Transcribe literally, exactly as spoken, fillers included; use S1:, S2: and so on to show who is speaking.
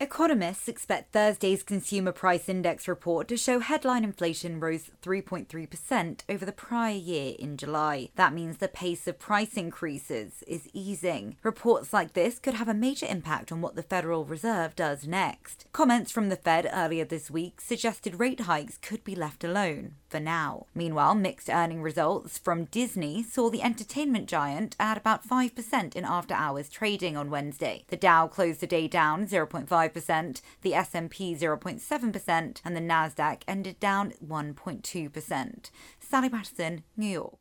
S1: Economists expect Thursday's Consumer Price Index report to show headline inflation rose three point three percent over the prior year in July. That means the pace of price increases is easing. Reports like this could have a major impact on what the Federal Reserve does next. Comments from the Fed earlier this week suggested rate hikes could be left alone for now. Meanwhile, mixed earning results from Disney saw the entertainment giant add about five percent in after-hours trading on Wednesday. The Dow closed the day down zero point five percent, the S and P zero point seven percent, and the Nasdaq ended down one point two percent. Sally Patterson, New York.